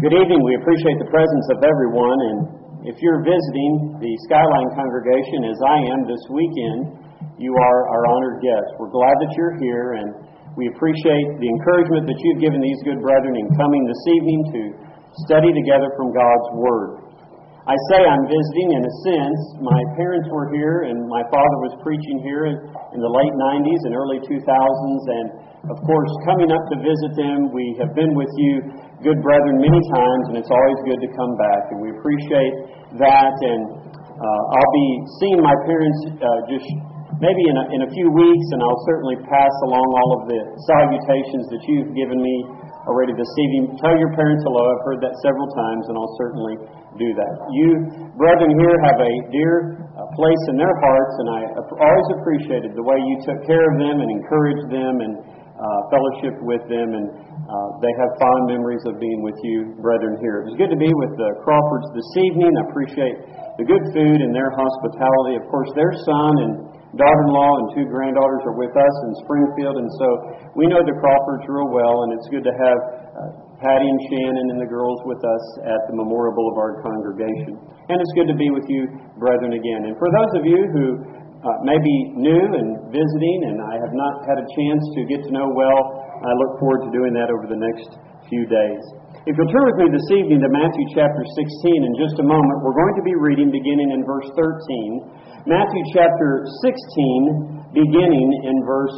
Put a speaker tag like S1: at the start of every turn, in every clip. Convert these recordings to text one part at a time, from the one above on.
S1: Good evening. We appreciate the presence of everyone, and if you're visiting the Skyline congregation, as I am this weekend, you are our honored guest. We're glad that you're here, and we appreciate the encouragement that you've given these good brethren in coming this evening to study together from God's Word. I say I'm visiting in a sense. My parents were here, and my father was preaching here in the late 90s and early 2000s, and of course, coming up to visit them, we have been with you, good brethren, many times, and it's always good to come back, and we appreciate that. And I'll be seeing my parents just maybe in a few weeks, and I'll certainly pass along all of the salutations that you've given me already this evening. Tell your parents hello. I've heard that several times, and I'll certainly do that. You brethren here have a dear place in their hearts, and I always appreciated the way you took care of them and encouraged them and fellowship with them, and they have fond memories of being with you, brethren, here. It was good to be with the Crawfords this evening. I appreciate the good food and their hospitality. Of course, their son and daughter-in-law and two granddaughters are with us in Springfield, and so we know the Crawfords real well, and it's good to have Patty and Shannon and the girls with us at the Memorial Boulevard congregation. And it's good to be with you, brethren, again. And for those of you who may be new and visiting, and I have not had a chance to get to know well, I look forward to doing that over the next few days. If you'll turn with me this evening to Matthew chapter 16 in just a moment, we're going to be reading beginning in verse 13. Matthew chapter 16, beginning in verse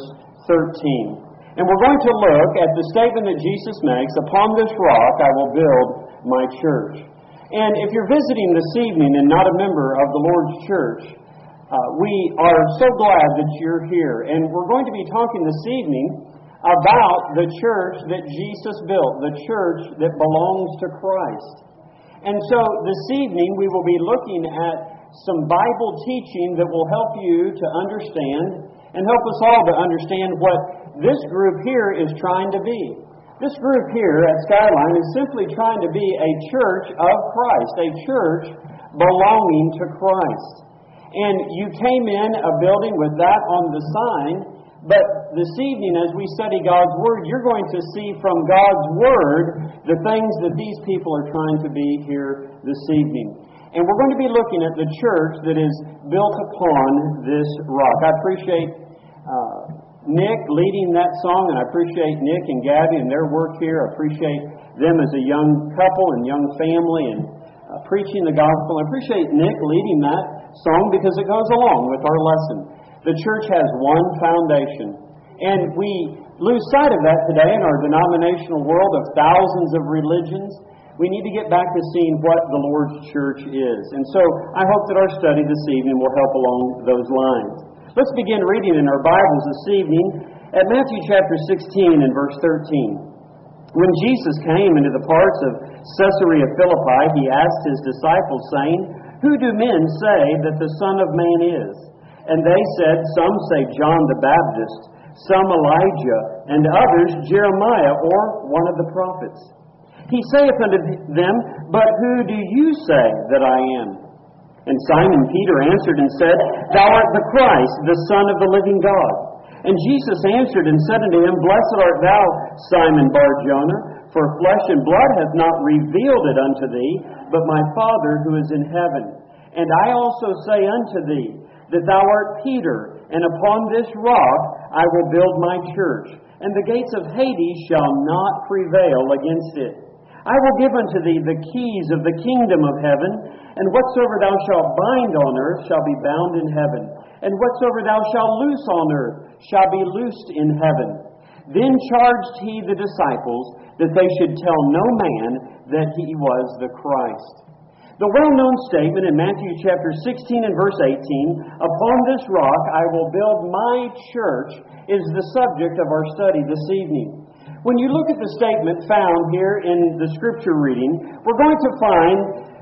S1: 13. And we're going to look at the statement that Jesus makes, "Upon this rock I will build my church." And if you're visiting this evening and not a member of the Lord's church, we are so glad that you're here. And we're going to be talking this evening about the church that Jesus built, the church that belongs to Christ. And so this evening we will be looking at some Bible teaching that will help you to understand and help us all to understand what this group here is trying to be. This group here at Skyline is simply trying to be a church of Christ, a church belonging to Christ. And you came in a building with that on the sign, but this evening as we study God's Word, you're going to see from God's Word the things that these people are trying to be here this evening. And we're going to be looking at the church that is built upon this rock. I appreciate Nick leading that song, and I appreciate Nick and Gabby and their work here. I appreciate them as a young couple and young family and preaching the gospel. I appreciate Nick leading that song because it goes along with our lesson. The church has one foundation, and we lose sight of that today in our denominational world of thousands of religions. We need to get back to seeing what the Lord's church is. And so I hope that our study this evening will help along those lines. Let's begin reading in our Bibles this evening at Matthew chapter 16 and verse 13. When Jesus came into the parts of Caesarea Philippi, he asked his disciples, saying, "Who do men say that the Son of Man is?" And they said, "Some say John the Baptist, some Elijah, and others Jeremiah or one of the prophets." He saith unto them, "But who do you say that I am?" And Simon Peter answered and said, "Thou art the Christ, the Son of the living God." And Jesus answered and said unto him, "Blessed art thou, Simon Bar-Jonah, for flesh and blood hath not revealed it unto thee, but my Father who is in heaven. And I also say unto thee, that thou art Peter, and upon this rock I will build my church, and the gates of Hades shall not prevail against it. I will give unto thee the keys of the kingdom of heaven, and whatsoever thou shalt bind on earth shall be bound in heaven, and whatsoever thou shalt loose on earth shall be loosed in heaven." Then charged he the disciples that they should tell no man that he was the Christ. The well-known statement in Matthew chapter 16 and verse 18, "Upon this rock I will build my church," is the subject of our study this evening. When you look at the statement found here in the scripture reading, we're going to find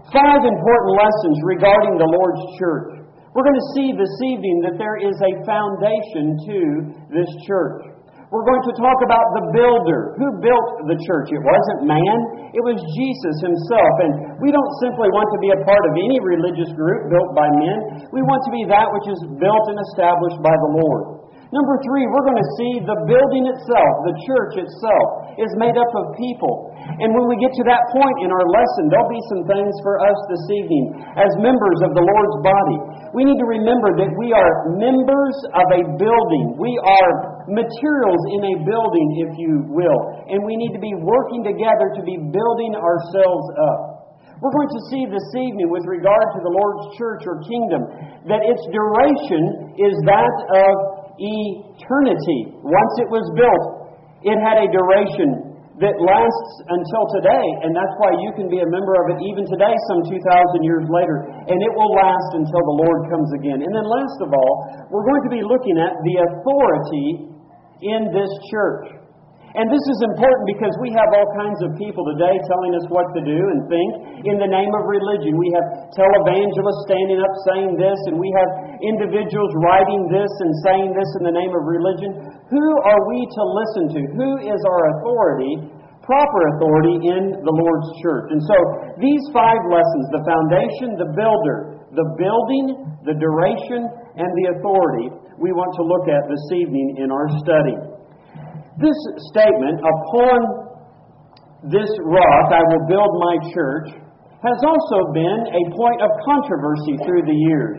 S1: 5 important lessons regarding the Lord's church. We're going to see this evening that there is a foundation to this church. We're going to talk about the builder. Who built the church? It wasn't man. It was Jesus himself. And we don't simply want to be a part of any religious group built by men. We want to be that which is built and established by the Lord. Number 3, we're going to see the building itself, the church itself, is made up of people. And when we get to that point in our lesson, there'll be some things for us this evening as members of the Lord's body. We need to remember that we are members of a building. We are materials in a building, if you will. And we need to be working together to be building ourselves up. We're going to see this evening with regard to the Lord's church or kingdom that its duration is that of eternity. Once it was built, it had a duration that lasts until today, and that's why you can be a member of it even today, some 2,000 years later, and it will last until the Lord comes again. And then last of all, we're going to be looking at the authority in this church. And this is important because we have all kinds of people today telling us what to do and think in the name of religion. We have televangelists standing up saying this, and we have individuals writing this and saying this in the name of religion. Who are we to listen to? Who is our authority, proper authority in the Lord's church? And so these 5 lessons, the foundation, the builder, the building, the duration, and the authority, we want to look at this evening in our study. This statement, upon this rock I will build my church, has also been a point of controversy through the years.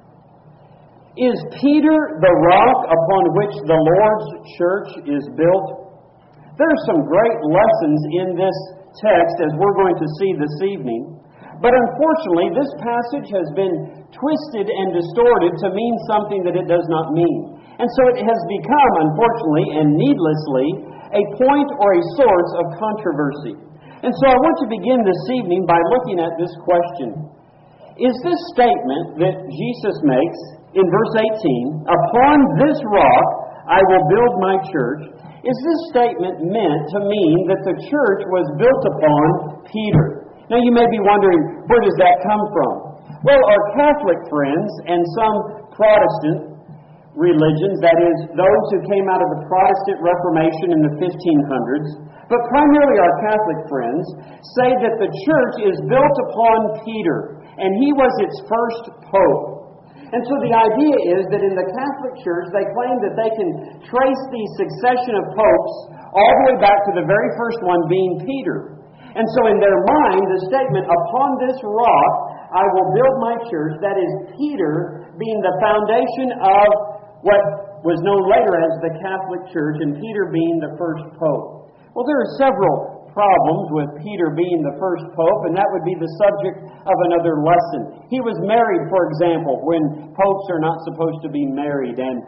S1: Is Peter the rock upon which the Lord's church is built? There are some great lessons in this text, as we're going to see this evening. But unfortunately, this passage has been twisted and distorted to mean something that it does not mean. And so it has become, unfortunately and needlessly, a point or a source of controversy. And so I want to begin this evening by looking at this question. Is this statement that Jesus makes in verse 18, upon this rock I will build my church, is this statement meant to mean that the church was built upon Peter? Now you may be wondering, where does that come from? Well, our Catholic friends and some Protestant religions, that is, those who came out of the Protestant Reformation in the 1500s, but primarily our Catholic friends, say that the church is built upon Peter, and he was its first pope. And so the idea is that in the Catholic Church, they claim that they can trace the succession of popes all the way back to the very first one being Peter. And so in their mind, the statement, upon this rock I will build my church, that is Peter being the foundation of what was known later as the Catholic Church, and Peter being the first pope. Well, there are several problems with Peter being the first pope, and that would be the subject of another lesson. He was married, for example, when popes are not supposed to be married, and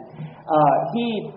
S1: he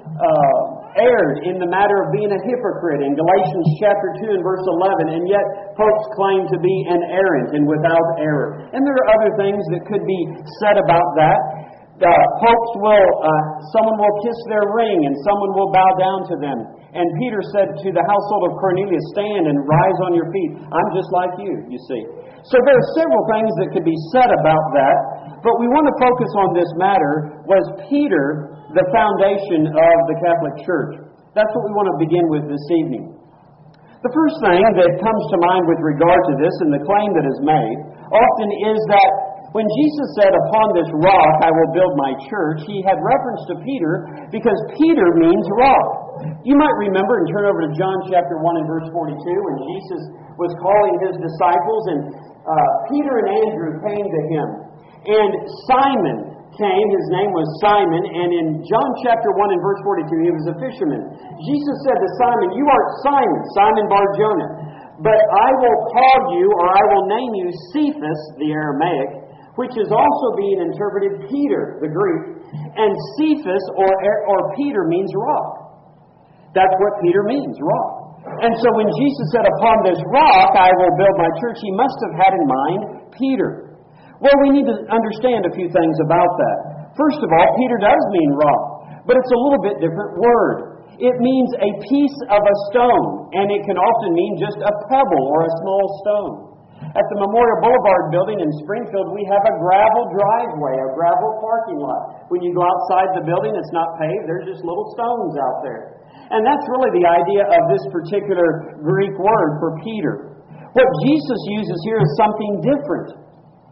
S1: erred in the matter of being a hypocrite in Galatians chapter 2 and verse 11, and yet popes claim to be inerrant and without error. And there are other things that could be said about that. Popes will, someone will kiss their ring and someone will bow down to them. And Peter said to the household of Cornelius, stand and rise on your feet. I'm just like you see. So there are several things that could be said about that, but we want to focus on this matter. Was Peter the foundation of the Catholic Church? That's what we want to begin with this evening. The first thing that comes to mind with regard to this and the claim that is made often is that when Jesus said, upon this rock I will build my church, he had reference to Peter because Peter means rock. You might remember and turn over to John chapter 1 and verse 42 when Jesus was calling his disciples, and Peter and Andrew came to him. And Simon came, his name was Simon, and in John chapter 1 and verse 42 he was a fisherman. Jesus said to Simon, you art Simon, Simon Bar-Jonah, but I will call you, or I will name you Cephas, the Aramaic, which is also being interpreted Peter, the Greek. And Cephas, or Peter, means rock. That's what Peter means, rock. And so when Jesus said, upon this rock I will build my church, he must have had in mind Peter. Well, we need to understand a few things about that. First of all, Peter does mean rock, but it's a little bit different word. It means a piece of a stone, and it can often mean just a pebble or a small stone. At the Memorial Boulevard building in Springfield, we have a gravel driveway, a gravel parking lot. When you go outside the building, it's not paved. There's just little stones out there. And that's really the idea of this particular Greek word for Peter. What Jesus uses here is something different.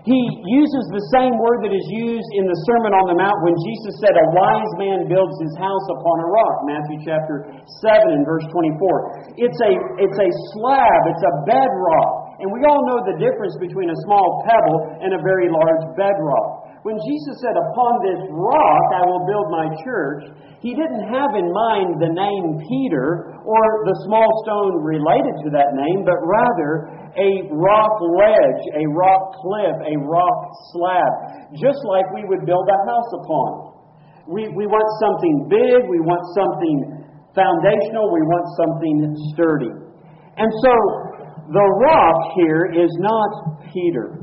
S1: He uses the same word that is used in the Sermon on the Mount when Jesus said, "A wise man builds his house upon a rock," Matthew chapter 7 and verse 24. It's a slab, it's a bedrock. And we all know the difference between a small pebble and a very large bedrock. When Jesus said, "Upon this rock I will build my church," He didn't have in mind the name Peter or the small stone related to that name, but rather a rock ledge, a rock cliff, a rock slab, just like we would build a house upon. We want something big, we want something foundational, we want something sturdy. And so the rock here is not Peter.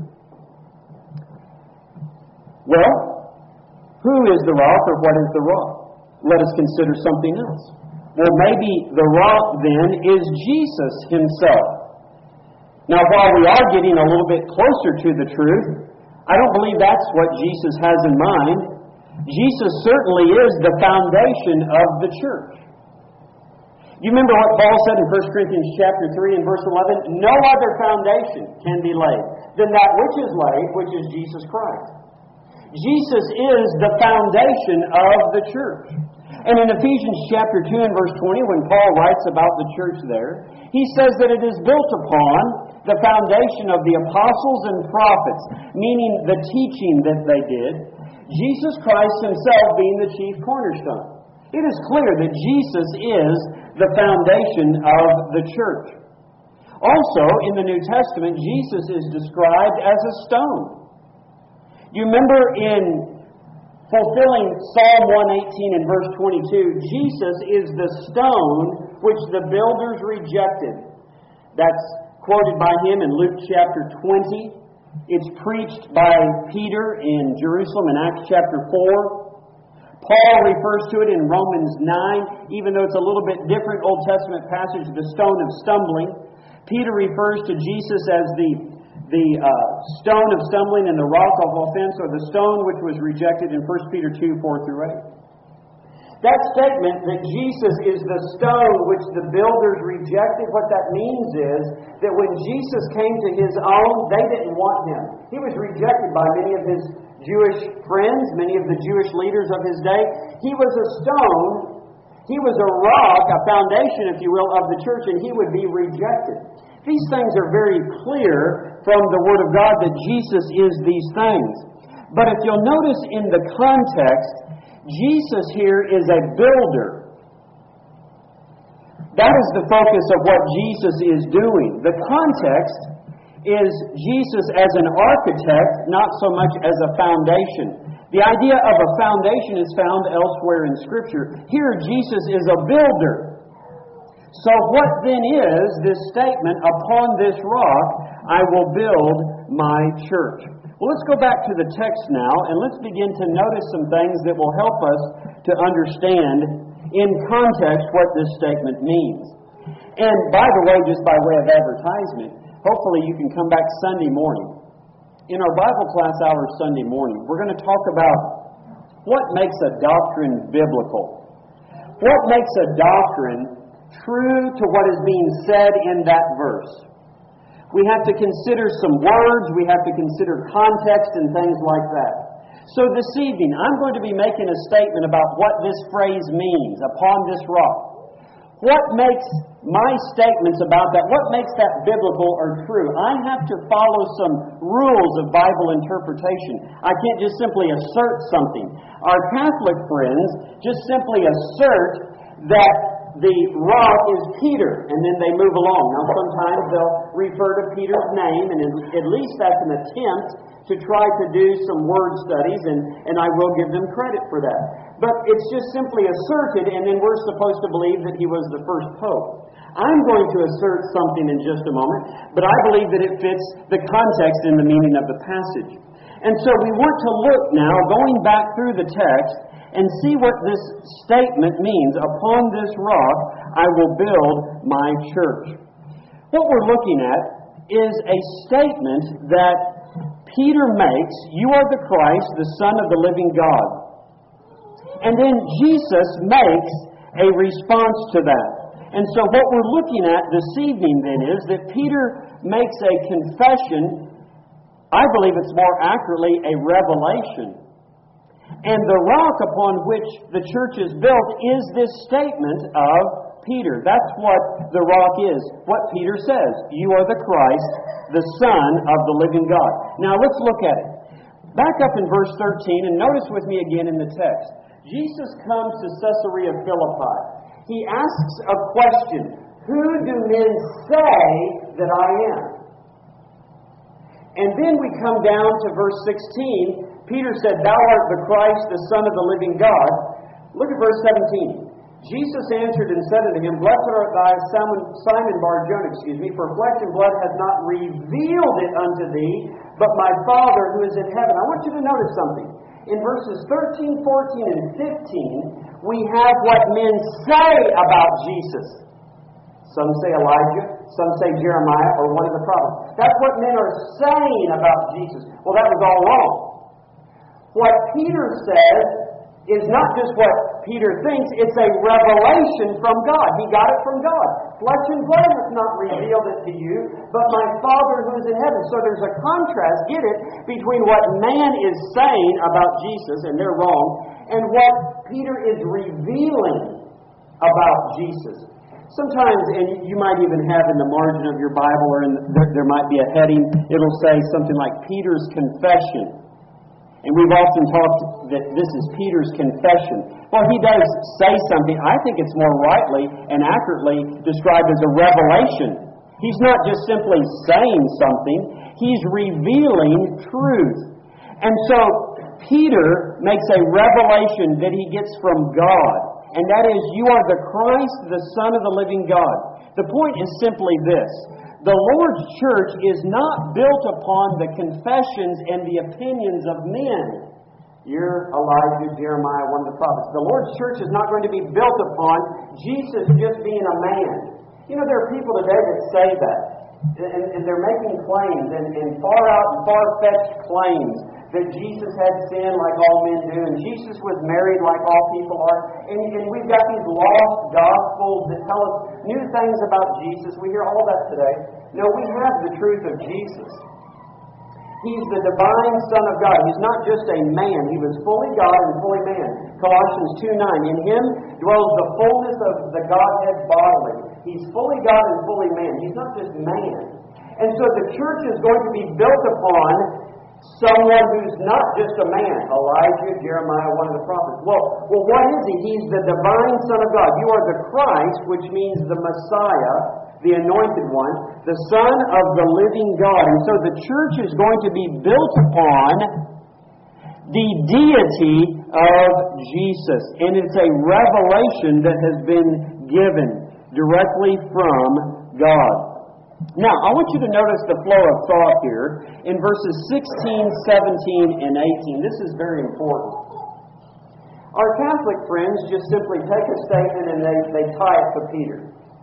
S1: Well, who is the rock or what is the rock? Let us consider something else. Well, maybe the rock then is Jesus Himself. Now, while we are getting a little bit closer to the truth, I don't believe that's what Jesus has in mind. Jesus certainly is the foundation of the church. You remember what Paul said in 1 Corinthians chapter 3 and verse 11? No other foundation can be laid than that which is laid, which is Jesus Christ. Jesus is the foundation of the church. And in Ephesians chapter 2 and verse 20, when Paul writes about the church there, he says that it is built upon the foundation of the apostles and prophets, meaning the teaching that they did, Jesus Christ Himself being the chief cornerstone. It is clear that Jesus is the foundation of the church. Also, in the New Testament, Jesus is described as a stone. You remember in fulfilling Psalm 118 and verse 22, Jesus is the stone which the builders rejected. That's quoted by him in Luke chapter 20. It's preached by Peter in Jerusalem in Acts chapter 4. Paul refers to it in Romans 9, even though it's a little bit different Old Testament passage, the stone of stumbling. Peter refers to Jesus as the stone of stumbling and the rock of offense, or the stone which was rejected in 1 Peter 2, 4 through 8. That statement that Jesus is the stone which the builders rejected, what that means is that when Jesus came to His own, they didn't want Him. He was rejected by many of His Jewish friends, many of the Jewish leaders of His day. He was a stone, He was a rock, a foundation, if you will, of the church, and He would be rejected. These things are very clear from the Word of God that Jesus is these things. But if you'll notice in the context, Jesus here is a builder. That is the focus of what Jesus is doing. The context is Jesus as an architect, not so much as a foundation. The idea of a foundation is found elsewhere in Scripture. Here, Jesus is a builder. So what then is this statement, "Upon this rock I will build my church"? Well, let's go back to the text now, and let's begin to notice some things that will help us to understand in context what this statement means. And by the way, just by way of advertisement, hopefully you can come back Sunday morning. In our Bible class hour Sunday morning, we're going to talk about what makes a doctrine biblical. What makes a doctrine true to what is being said in that verse. We have to consider some words, we have to consider context and things like that. So this evening, I'm going to be making a statement about what this phrase means, "upon this rock." What makes my statements about that, what makes that biblical or true? I have to follow some rules of Bible interpretation. I can't just simply assert something. Our Catholic friends just simply assert that the rock is Peter, and then they move along. Now, sometimes they'll refer to Peter's name, and at least that's an attempt to try to do some word studies, and I will give them credit for that. But it's just simply asserted, and then we're supposed to believe that he was the first pope. I'm going to assert something in just a moment, but I believe that it fits the context and the meaning of the passage. And so we want to look now, going back through the text, and see what this statement means. "Upon this rock I will build my church." What we're looking at is a statement that Peter makes, "You are the Christ, the Son of the living God." And then Jesus makes a response to that. And so what we're looking at this evening then is that Peter makes a confession I believe it's more accurately a revelation. And the rock upon which the church is built is this statement of Peter. That's what the rock is. What Peter says. You are the Christ, the Son of the living God. Now let's look at it. Back up in verse 13 and notice with me again in the text. Jesus comes to Caesarea Philippi. He asks a question. Who do men say that I am? And then we come down to verse 16. Peter said, Thou art the Christ, the Son of the living God. Look at verse 17. Jesus answered and said unto him, Blessed art thou, Simon Bar-Jonah, for flesh and blood hath not revealed it unto thee, but my Father who is in heaven. I want you to notice something. In verses 13, 14, and 15, we have what men say about Jesus. Some say Elijah, some say Jeremiah, or one of the prophets. That's what men are saying about Jesus. Well, that was all wrong. What Peter says is not just what Peter thinks, it's a revelation from God. He got it from God. Flesh and blood has not revealed it to you, but my Father who is in heaven. So there's a contrast, get it, between what man is saying about Jesus, and they're wrong, and what Peter is revealing about Jesus. Sometimes, and you might even have in the margin of your Bible, or there might be a heading, it'll say something like Peter's Confession. And we've often talked that this is Peter's confession. Well, he does say something. I think it's more rightly and accurately described as a revelation. He's not just simply saying something. He's revealing truth. And so, Peter makes a revelation that he gets from God. And that is, you are the Christ, the Son of the living God. The point is simply this. The Lord's church is not built upon the confessions and the opinions of men. You're Elijah, Jeremiah, one of the prophets. The Lord's church is not going to be built upon Jesus just being a man. You know, there are people today that say that. And they're making claims, and far out and far-fetched claims, that Jesus had sin like all men do, and Jesus was married like all people are. And we've got these lost gospels that tell us new things about Jesus. We hear all that today. No, we have the truth of Jesus. He's the divine Son of God. He's not just a man. He was fully God and fully man. Colossians 2:9. In Him dwells the fullness of the Godhead bodily. He's fully God and fully man. He's not just man. And so the church is going to be built upon someone who's not just a man. Elijah, Jeremiah, one of the prophets. Well, what is he? He's the divine Son of God. You are the Christ, which means the Messiah, the anointed one, the Son of the living God. And so the church is going to be built upon the deity of Jesus. And it's a revelation that has been given directly from God. Now, I want you to notice the flow of thought here in verses 16, 17, and 18. This is very important. Our Catholic friends just simply take a statement and they tie it to Peter.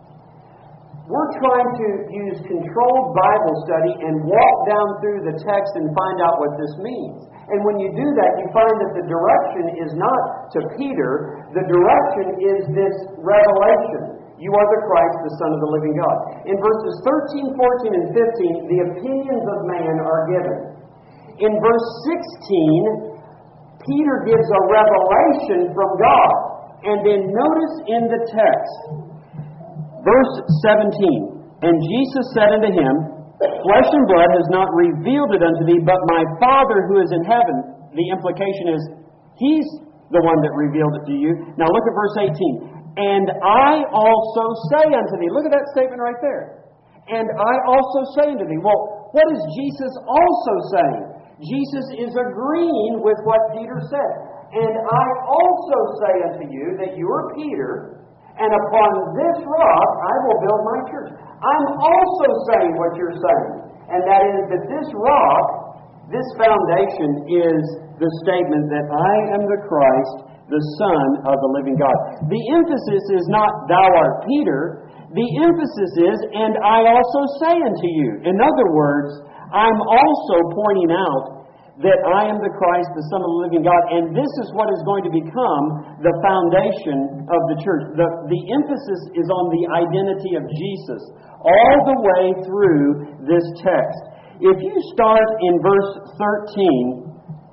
S1: We're trying to use controlled Bible study and walk down through the text and find out what this means. And when you do that, you find that the direction is not to Peter. The direction is this revelation. You are the Christ, the Son of the living God. In verses 13, 14, and 15, the opinions of man are given. In verse 16, Peter gives a revelation from God. And then notice in the text, verse 17, And Jesus said unto him, Flesh and blood has not revealed it unto thee, but my Father who is in heaven. The implication is, He's the one that revealed it to you. Now look at verse 18. And I also say unto thee. Look at that statement right there. And I also say unto thee. Well, what is Jesus also saying? Jesus is agreeing with what Peter said. And I also say unto you that you are Peter, and upon this rock I will build my church. I'm also saying what you're saying. And that is that this rock, this foundation is the statement that I am the Christ, the Son of the living God. The emphasis is not, thou art Peter. The emphasis is, and I also say unto you. In other words, I'm also pointing out that I am the Christ, the Son of the living God, and this is what is going to become the foundation of the church. The emphasis is on the identity of Jesus all the way through this text. If you start in verse 13,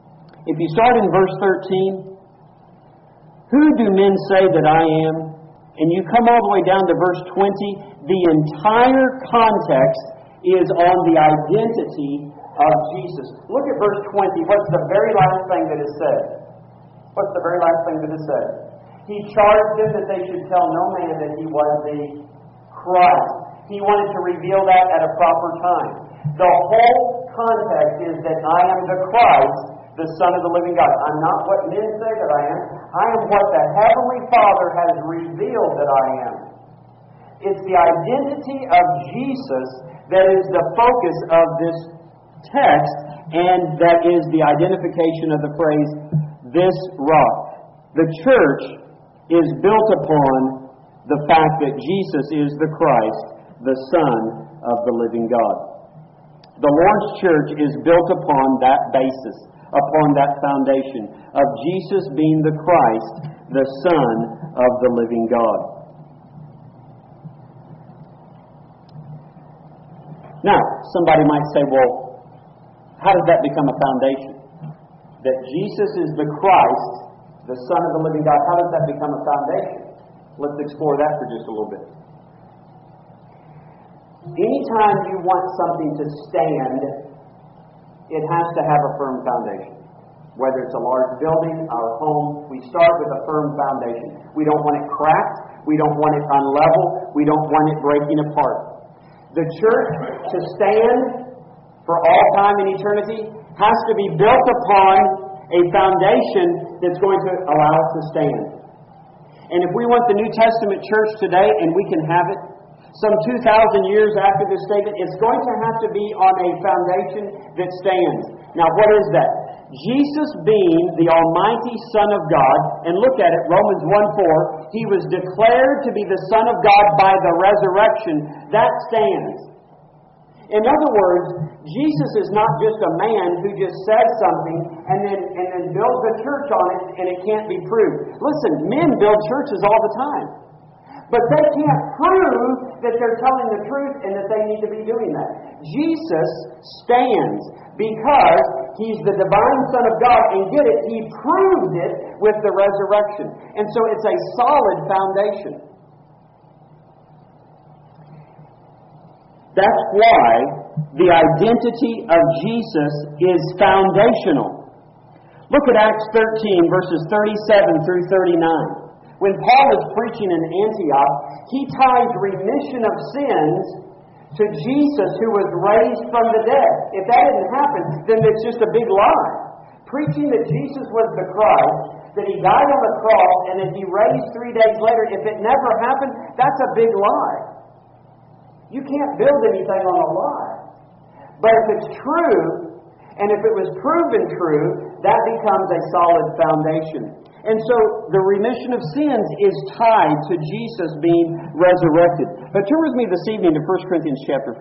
S1: who do men say that I am? And you come all the way down to verse 20, the entire context is on the identity of Jesus. Look at verse 20. What's the very last thing that is said? What's the very last thing that is said? He charged them that they should tell no man that he was the Christ. He wanted to reveal that at a proper time. The whole context is that I am the Christ, the Son of the living God. I'm not what men say that I am. I am what the Heavenly Father has revealed that I am. It's the identity of Jesus that is the focus of this text, and that is the identification of the phrase, this rock. The church is built upon the fact that Jesus is the Christ, the Son of the living God. The Lord's church is built upon that basis, upon that foundation of Jesus being the Christ, the Son of the living God. Now, somebody might say, well, how does that become a foundation? That Jesus is the Christ, the Son of the living God, how does that become a foundation? Let's explore that for just a little bit. Anytime you want something to stand, it has to have a firm foundation. Whether it's a large building, our home, we start with a firm foundation. We don't want it cracked. We don't want it unlevel. We don't want it breaking apart. The church, to stand for all time and eternity, has to be built upon a foundation that's going to allow it to stand. And if we want the New Testament church today, and we can have it, some 2,000 years after this statement, it's going to have to be on a foundation that stands. Now, what is that? Jesus being the Almighty Son of God, and look at it, Romans 1:4, He was declared to be the Son of God by the resurrection. That stands. In other words, Jesus is not just a man who just says something and then builds a church on it and it can't be proved. Listen, men build churches all the time. But they can't prove that they're telling the truth and that they need to be doing that. Jesus stands because He's the divine Son of God, and get it, He proved it with the resurrection. And so it's a solid foundation. That's why the identity of Jesus is foundational. Look at Acts 13, verses 37 through 39. When Paul is preaching in Antioch, he ties remission of sins to Jesus who was raised from the dead. If that didn't happen, then it's just a big lie. Preaching that Jesus was the Christ, that He died on the cross, and that He raised 3 days later, if it never happened, that's a big lie. You can't build anything on a lie. But if it's true, and if it was proven true, that becomes a solid foundation. And so the remission of sins is tied to Jesus being resurrected. But turn with me this evening to 1 Corinthians chapter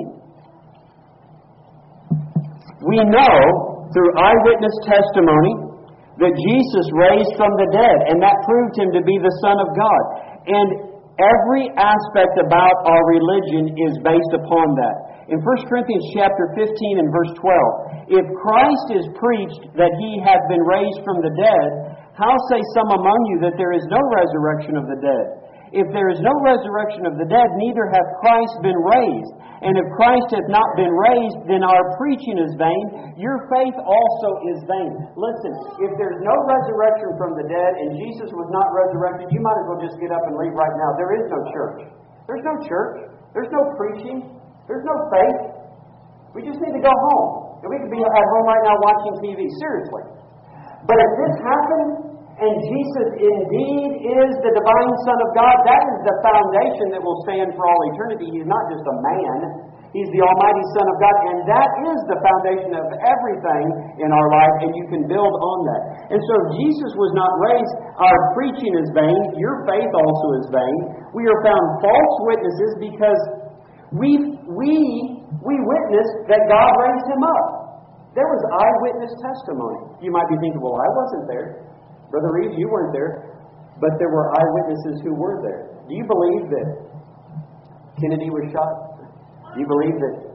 S1: 15. We know through eyewitness testimony that Jesus raised from the dead, and that proved Him to be the Son of God. And every aspect about our religion is based upon that. In 1 Corinthians chapter 15 and verse 12, if Christ is preached that He hath been raised from the dead, how say some among you that there is no resurrection of the dead? If there is no resurrection of the dead, neither hath Christ been raised. And if Christ hath not been raised, then our preaching is vain. Your faith also is vain. Listen, if there's no resurrection from the dead and Jesus was not resurrected, you might as well just get up and leave right now. There is no church. There's no church. There's no preaching. There's no faith. We just need to go home. And we could be at home right now watching TV. Seriously. But if this happened, and Jesus indeed is the divine Son of God, that is the foundation that will stand for all eternity. He's not just a man. He's the Almighty Son of God, and that is the foundation of everything in our life, and you can build on that. And so if Jesus was not raised, our preaching is vain, your faith also is vain. We are found false witnesses because we witnessed that God raised Him up. There was eyewitness testimony. You might be thinking, well, I wasn't there. Brother Reeves, you weren't there. But there were eyewitnesses who were there. Do you believe that Kennedy was shot? Do you believe that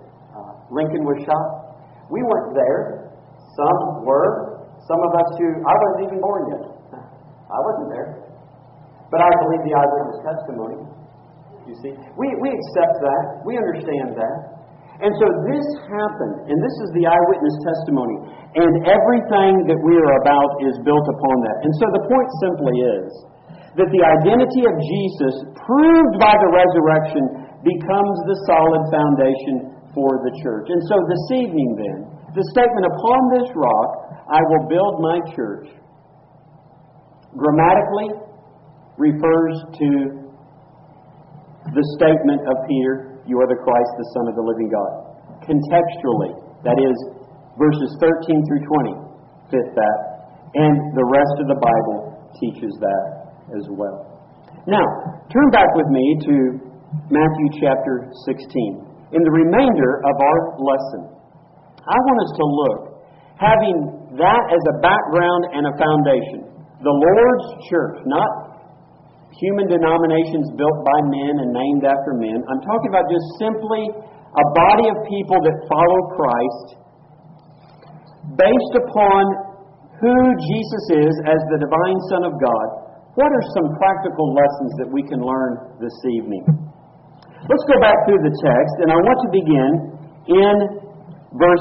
S1: Lincoln was shot. We weren't there. Some were. Some of us who, I wasn't even born yet. I wasn't there. But I believe the eyewitness testimony. You see? We accept that. We understand that. And so this happened, and this is the eyewitness testimony, and everything that we are about is built upon that. And so the point simply is that the identity of Jesus, proved by the resurrection, becomes the solid foundation for the church. And so this evening then, the statement, upon this rock I will build my church, grammatically refers to the statement of Peter, you are the Christ, the Son of the living God. Contextually, that is, verses 13 through 20 fit that, and the rest of the Bible teaches that as well. Now, turn back with me to Matthew chapter 16. In the remainder of our lesson, I want us to look, having that as a background and a foundation, the Lord's church, not human denominations built by men and named after men. I'm talking about just simply a body of people that follow Christ based upon who Jesus is as the divine Son of God. What are some practical lessons that we can learn this evening? Let's go back through the text, and I want to begin in verse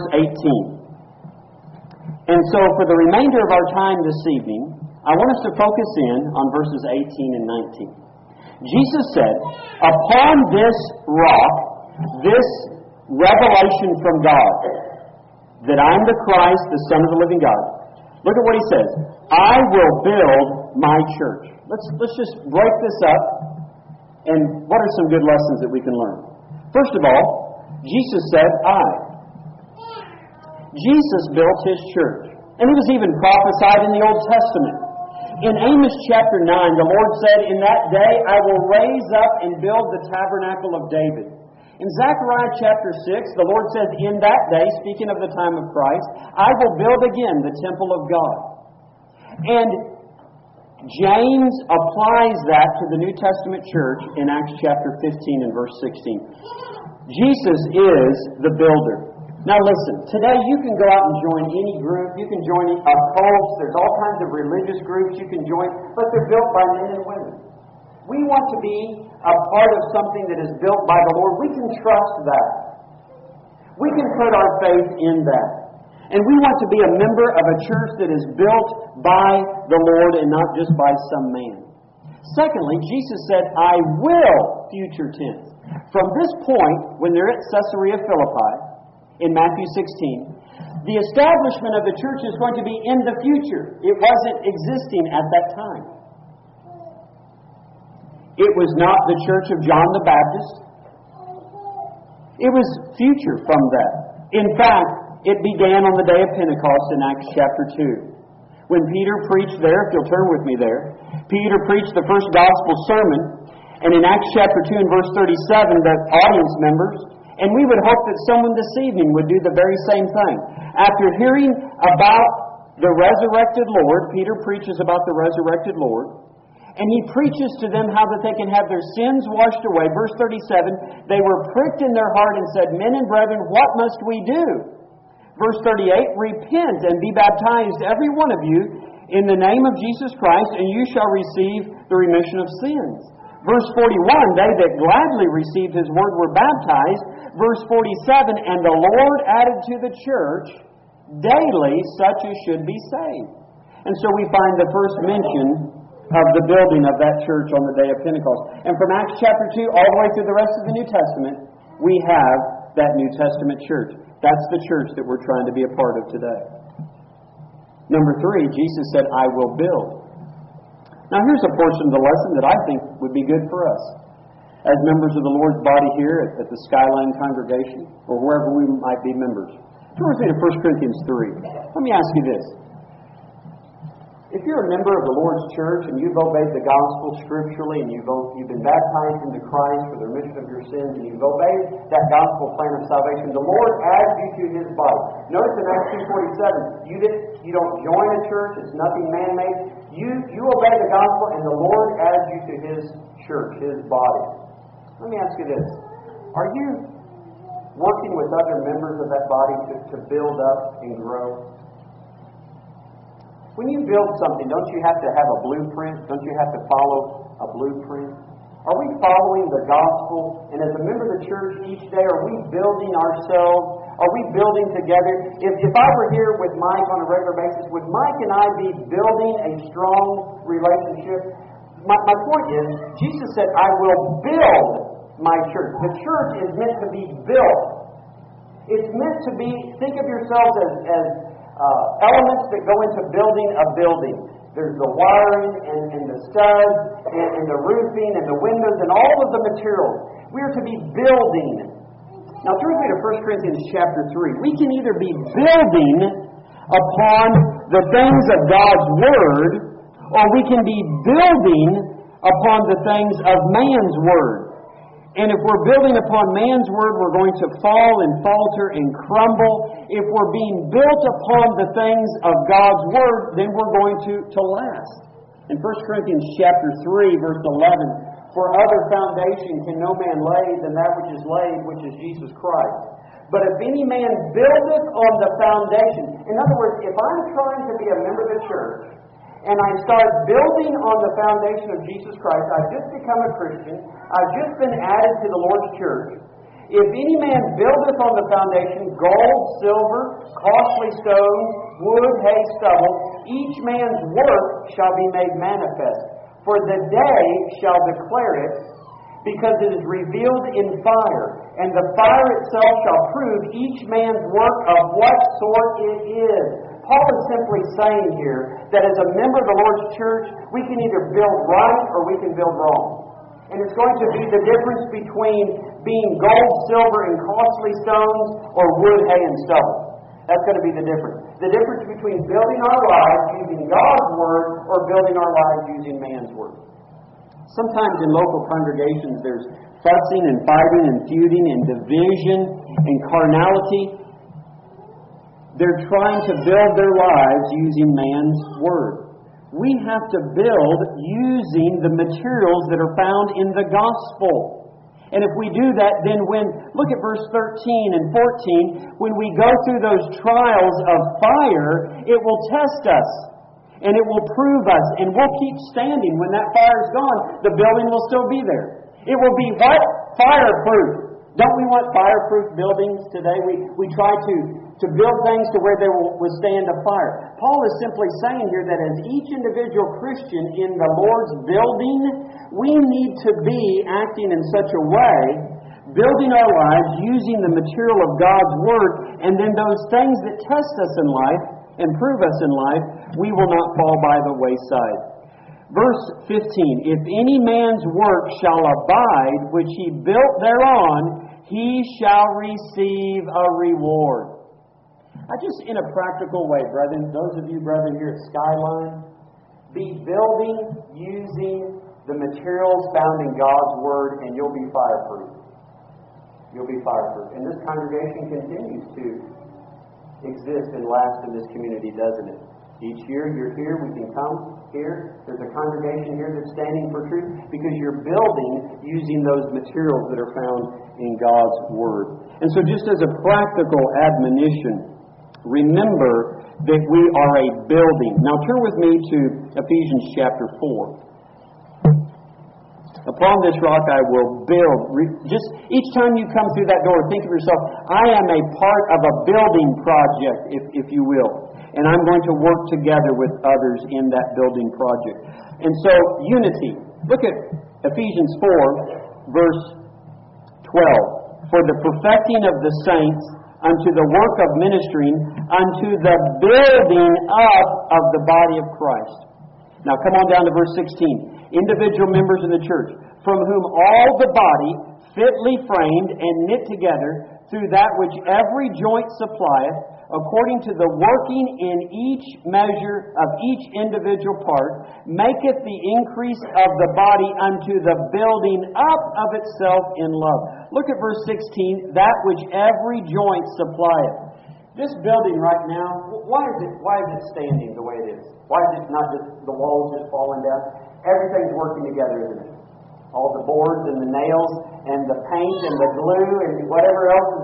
S1: 18. And so for the remainder of our time this evening, I want us to focus in on verses 18 and 19. Jesus said, upon this rock, this revelation from God, that I'm the Christ, the Son of the living God. Look at what he says. I will build my church. Let's just break this up. And what are some good lessons that we can learn? First of all, Jesus said, I. Jesus built his church. And it was even prophesied in the Old Testament. In Amos chapter 9, the Lord said, in that day I will raise up and build the tabernacle of David. In Zechariah chapter 6, the Lord says, in that day, speaking of the time of Christ, I will build again the temple of God. And James applies that to the New Testament church in Acts chapter 15 and verse 16. Jesus is the builder. Now listen, today you can go out and join any group. You can join cults. There's all kinds of religious groups you can join, but they're built by men and women. We want to be a part of something that is built by the Lord. We can trust that. We can put our faith in that. And we want to be a member of a church that is built by the Lord and not just by some man. Secondly, Jesus said, I will, future tense. From this point, when they're at Caesarea Philippi, in Matthew 16, the establishment of the church is going to be in the future. It wasn't existing at that time. It was not the church of John the Baptist. It was future from that. In fact, it began on the day of Pentecost in Acts chapter 2. When Peter preached there, if you'll turn with me there, Peter preached the first gospel sermon, and in Acts chapter 2 and verse 37, the audience members, and we would hope that someone this evening would do the very same thing. After hearing about the resurrected Lord, Peter preaches about the resurrected Lord, and he preaches to them how that they can have their sins washed away. Verse 37, they were pricked in their heart and said, men and brethren, what must we do? Verse 38, repent and be baptized, every one of you, in the name of Jesus Christ, and you shall receive the remission of sins. Verse 41, they that gladly received his word were baptized. Verse 47, and the Lord added to the church daily such as should be saved. And so we find the first mention of the building of that church on the day of Pentecost. And from Acts chapter 2 all the way through the rest of the New Testament, we have that New Testament church. That's the church that we're trying to be a part of today. Number 3, Jesus said, I will build. Now here's a portion of the lesson that I think would be good for us as members of the Lord's body here at the Skyline congregation or wherever we might be members. Turn with me to 1 Corinthians 3. Let me ask you this. If you're a member of the Lord's church and you've obeyed the gospel scripturally and you've been baptized into Christ for the remission of your sins and you've obeyed that gospel plan of salvation, the Lord adds you to His body. Notice in Acts 2:47, you don't join a church, it's nothing man-made. You obey the gospel and the Lord adds you to His church, His body. Let me ask you this. Are you working with other members of that body to build up and grow? When you build something, don't you have to have a blueprint? Don't you have to follow a blueprint? Are we following the gospel? And as a member of the church each day, are we building ourselves? Are we building together? If I were here with Mike on a regular basis, would Mike and I be building a strong relationship? My point is, Jesus said, I will build my church. The church is meant to be built. It's meant to be, think of yourselves as elements that go into building a building. There's the wiring and the studs and the roofing and the windows and all of the materials. We are to be building. Now turn with me to 1 Corinthians chapter 3. We can either be building upon the things of God's Word, or we can be building upon the things of man's Word. And if we're building upon man's Word, we're going to fall and falter and crumble. If we're being built upon the things of God's Word, then we're going to last. In 1 Corinthians chapter 3, verse 11, for other foundation can no man lay than that which is laid, which is Jesus Christ. But if any man buildeth on the foundation, in other words, if I'm trying to be a member of the church, and I start building on the foundation of Jesus Christ, I've just become a Christian, I've just been added to the Lord's church. If any man buildeth on the foundation gold, silver, costly stones, wood, hay, stubble, each man's work shall be made manifest. For the day shall declare it, because it is revealed in fire, and the fire itself shall prove each man's work of what sort it is. Paul is simply saying here that as a member of the Lord's church, we can either build right or we can build wrong. And it's going to be the difference between being gold, silver, and costly stones, or wood, hay, and stubble. That's going to be the difference. The difference between building our lives using God's Word or building our lives using man's Word. Sometimes in local congregations there's fussing and fighting and feuding and division and carnality. They're trying to build their lives using man's Word. We have to build using the materials that are found in the gospel. And if we do that, then look at verse 13 and 14, when we go through those trials of fire, it will test us. And it will prove us. And we'll keep standing. When that fire is gone, the building will still be there. It will be what? Fireproof. Don't we want fireproof buildings today? We try to build things to where they will withstand a fire. Paul is simply saying here that as each individual Christian in the Lord's building, we need to be acting in such a way, building our lives using the material of God's Word, and then those things that test us in life and prove us in life, we will not fall by the wayside. Verse 15, if any man's work shall abide, which he built thereon, he shall receive a reward. Just in a practical way, brethren, those of you, brethren, here at Skyline, be building using the materials found in God's Word, and you'll be fireproof. You'll be fireproof. And this congregation continues to exist and last in this community, doesn't it? Each year you're here, we can come here. There's a congregation here that's standing for truth because you're building using those materials that are found in God's Word. And so just as a practical admonition, remember that we are a building. Now turn with me to Ephesians chapter 4. Upon this rock I will build. Just each time you come through that door, think of yourself, I am a part of a building project, if you will. And I'm going to work together with others in that building project. And so, unity. Look at Ephesians 4, verse 12. For the perfecting of the saints, unto the work of ministering, unto the building up of the body of Christ. Now come on down to verse 16. Individual members of the church, from whom all the body, fitly framed and knit together, through that which every joint supplieth, according to the working in each measure of each individual part, maketh the increase of the body unto the building up of itself in love. Look at verse 16, that which every joint supplieth. This building right now, why is it standing the way it is? Why is it not just the walls just falling down? Everything's working together, isn't it? All the boards and the nails and the paint and the glue and whatever else is in this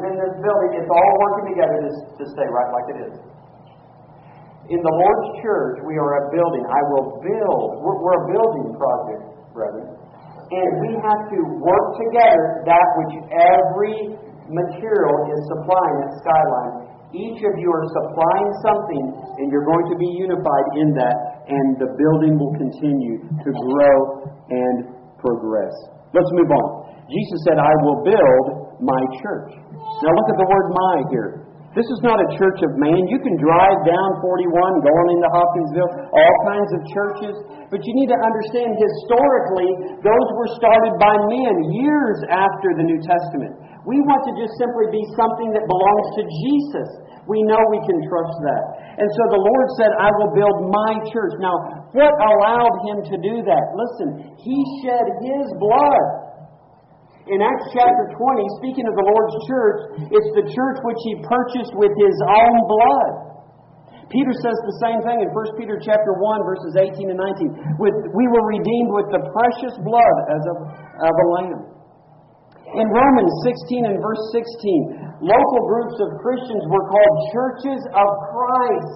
S1: building, it's all working together to stay right like it is. In the Lord's church, we are a building. I will build. We're a building project, brethren. And we have to work together that which every material is supplying at Skyline. Each of you are supplying something, and you're going to be unified in that, and the building will continue to grow and progress. Let's move on. Jesus said, I will build my church. Now look at the word my here. This is not a church of man. You can drive down 41 going into Hopkinsville, all kinds of churches. But you need to understand, historically, those were started by men years after the New Testament. We want to just simply be something that belongs to Jesus. We know we can trust that. And so the Lord said, I will build my church. Now, what allowed Him to do that? Listen, He shed His blood. In Acts chapter 20, speaking of the Lord's church, it's the church which He purchased with His own blood. Peter says the same thing in 1 Peter chapter 1, verses 18 and 19. We were redeemed with the precious blood as of a lamb. In Romans 16 and verse 16, local groups of Christians were called churches of Christ.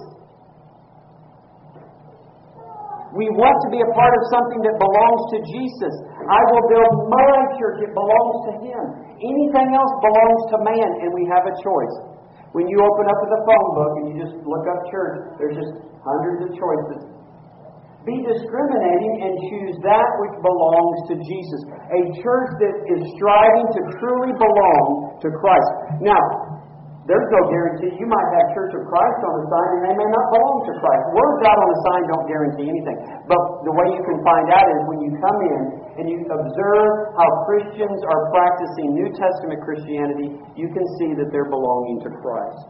S1: We want to be a part of something that belongs to Jesus. I will build my church. It belongs to Him. Anything else belongs to man, and we have a choice. When you open up the phone book and you just look up church, there's just hundreds of choices. Be discriminating and choose that which belongs to Jesus. A church that is striving to truly belong to Christ. Now, there's no guarantee. You might have Church of Christ on the sign and they may not belong to Christ. Words out on the sign don't guarantee anything. But the way you can find out is when you come in and you observe how Christians are practicing New Testament Christianity, you can see that they're belonging to Christ.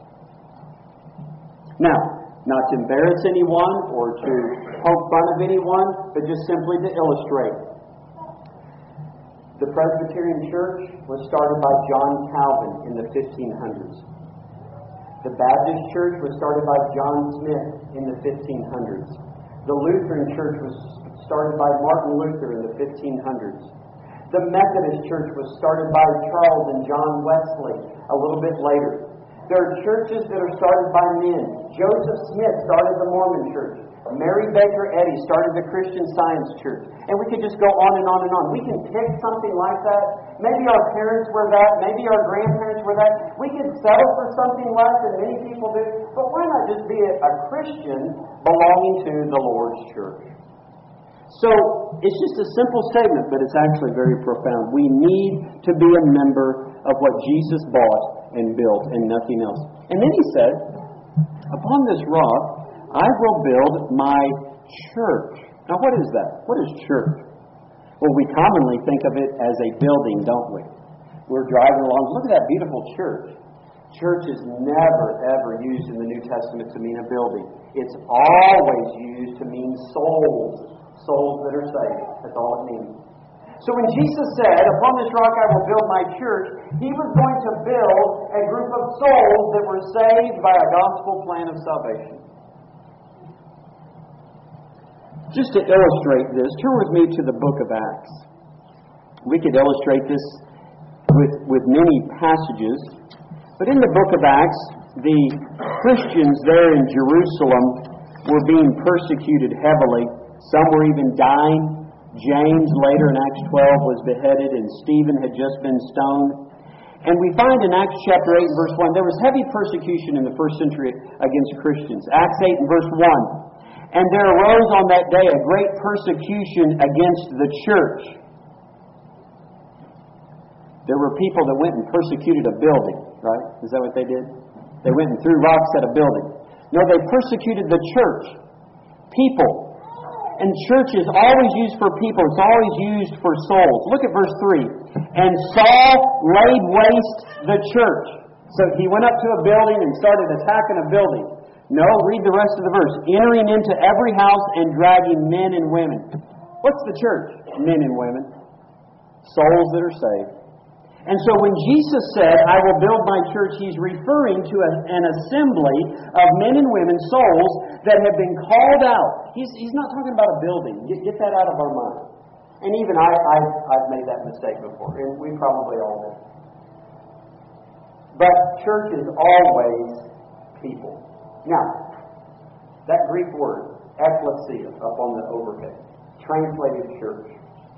S1: Now, not to embarrass anyone or to poke fun of anyone, but just simply to illustrate. The Presbyterian Church was started by John Calvin in the 1500s. The Baptist Church was started by John Smith in the 1500s. The Lutheran Church was started by Martin Luther in the 1500s. The Methodist Church was started by Charles and John Wesley a little bit later. There are churches that are started by men. Joseph Smith started the Mormon Church. Mary Baker Eddy started the Christian Science Church. And we could just go on and on and on. We can pick something like that. Maybe our parents were that. Maybe our grandparents were that. We could settle for something less than many people do. But why not just be a Christian belonging to the Lord's church? So, it's just a simple statement, but it's actually very profound. We need to be a member of what Jesus bought and built and nothing else. And then He said, upon this rock, I will build my church. Now what is that? What is church? Well, we commonly think of it as a building, don't we? We're driving along. Look at that beautiful church. Church is never, ever used in the New Testament to mean a building. It's always used to mean souls. Souls that are saved. That's all it means. So when Jesus said, upon this rock I will build my church, He was going to build a group of souls that were saved by a gospel plan of salvation. Just to illustrate this, turn with me to the book of Acts. We could illustrate this with many passages. But in the book of Acts, the Christians there in Jerusalem were being persecuted heavily. Some were even dying. James, later in Acts 12, was beheaded, and Stephen had just been stoned. And we find in Acts chapter 8 and verse 1, there was heavy persecution in the first century against Christians. Acts 8 and verse 1. And there arose on that day a great persecution against the church. There were people that went and persecuted a building, right? Is that what they did? They went and threw rocks at a building. No, they persecuted the church. People. And church is always used for people. It's always used for souls. Look at verse 3. And Saul laid waste the church. So he went up to a building and started attacking a building. No, read the rest of the verse. Entering into every house and dragging men and women. What's the church? Men and women. Souls that are saved. And so when Jesus said, I will build my church, He's referring to an assembly of men and women, souls, that have been called out. He's not talking about a building. Get that out of our mind. And even I've made that mistake before, and we probably all did.
S2: But church is always people. Now, that Greek word, ekklesia, up on the overhead, translated church,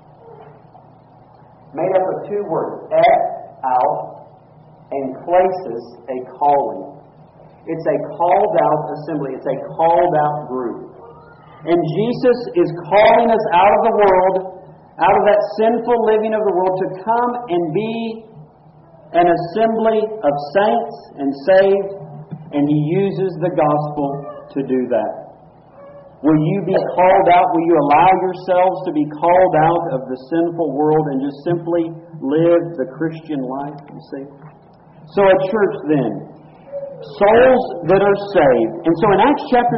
S2: made up of two words, ek, out, and klesis, a calling. It's a called out assembly. It's a called out group. And Jesus is calling us out of the world, out of that sinful living of the world, to come and be an assembly of saints and saved, and He uses the gospel to do that. Will you be called out? Will you allow yourselves to be called out of the sinful world and just simply live the Christian life, you see? So at church then, souls that are saved. And so in Acts chapter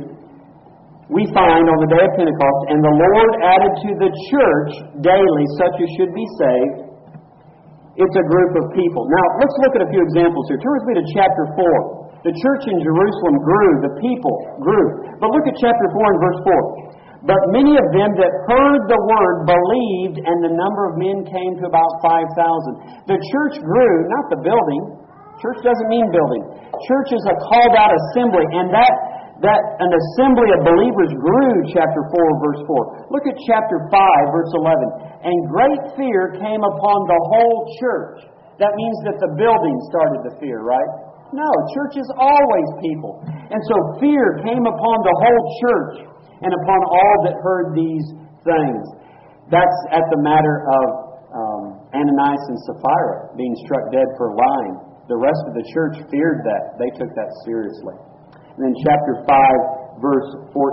S2: 2, we find on the day of Pentecost, and the Lord added to the church daily such as should be saved. It's a group of people. Now, let's look at a few examples here. Turn with me to chapter 4. The church in Jerusalem grew, the people grew. But look at chapter 4 and verse 4. But many of them that heard the word believed, and the number of men came to about 5,000. The church grew, not the building. Church doesn't mean building. Church is a called out assembly, and that an assembly of believers grew, chapter 4, verse 4. Look at chapter 5, verse 11. And great fear came upon the whole church. That means that the building started the fear, right? No, church is always people. And so fear came upon the whole church and upon all that heard these things. That's at the matter of Ananias and Sapphira being struck dead for lying. The rest of the church feared that. They took that seriously. And then chapter 5, verse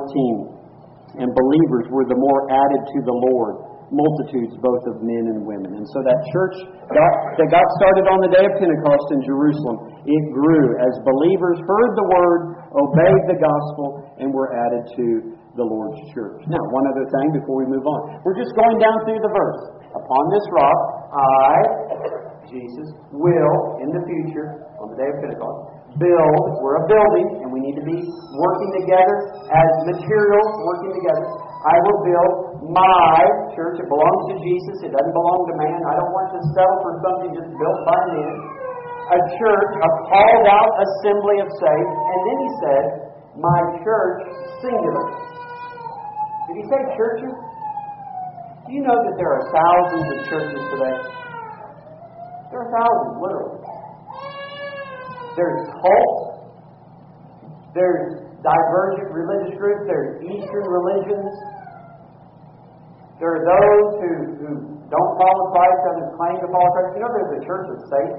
S2: 14. And believers were the more added to the Lord, multitudes both of men and women. And so that church that got started on the day of Pentecost in Jerusalem, it grew as believers heard the word, obeyed the gospel, and were added to the Lord's church. Now, one other thing before we move on. We're just going down through the verse. Upon this rock, I, Jesus, will, in the future, on the day of Pentecost, build. We're a building, and we need to be working together as materials, working together. I will build my church. It belongs to Jesus. It doesn't belong to man. I don't want to settle for something just built by man. A church, a called out assembly of saints. And then he said, my church, singular. Did he say churches? Do you know that there are thousands of churches today? There are thousands, literally. There's cults. There's divergent religious groups. There's Eastern religions. There are those who don't follow Christ, others claim to follow Christ. You know there's the church of Satan.